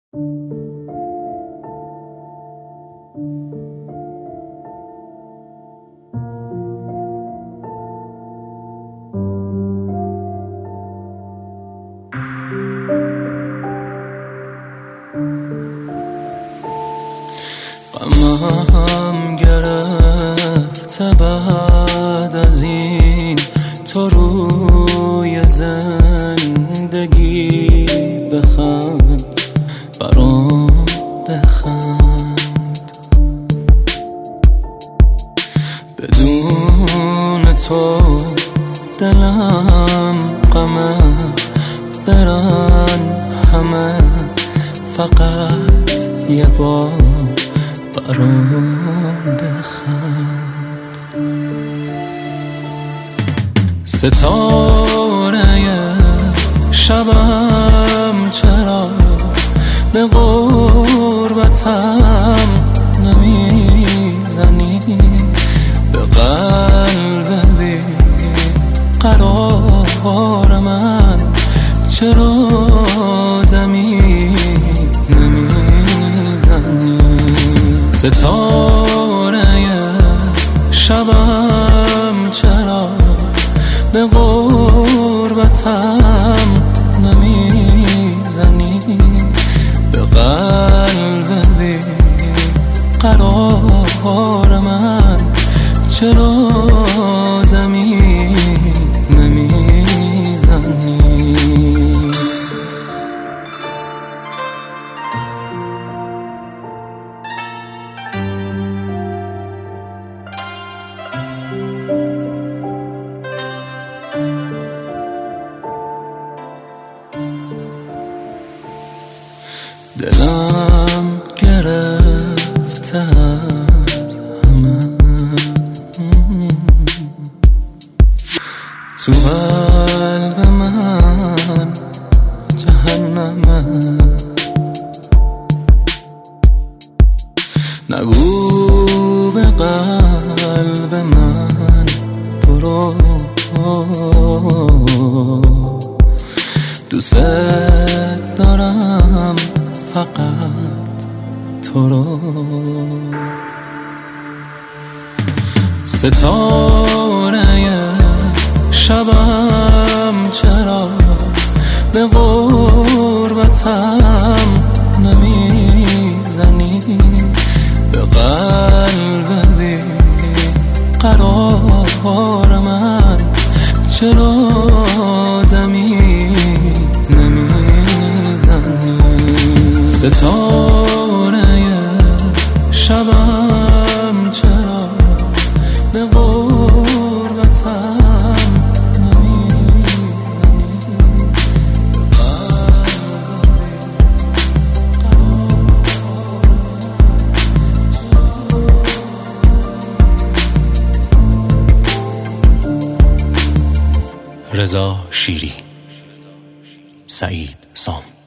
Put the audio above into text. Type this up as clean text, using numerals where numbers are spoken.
غمم گرفته بعد از این تو روی زندگی بخند، برام بخند. بدون تو دلم غمه، برن همه فقط یه بار برام بخند. ستاره شبم چرا به غربتم نمیزنی؟ به قلب بی قرار من چرا دمی نمیزنی؟ ستاره شبم چرا به غربتم نمیزنی؟ به قلب بی قرار من چرا دمی نمیزنی؟ دلم گرفته از همه، تو قلب من جهنمه. نگو به قلب من برو، دوست دارم فقط تو رو. ستاره شبم چرا به غربتم نمیزنی؟ به قلب بی قرار من چرا دمی نمیزنی؟ ستاره شبم چرا به غربتم نمیزنی؟ رضا شیری، سعید سام.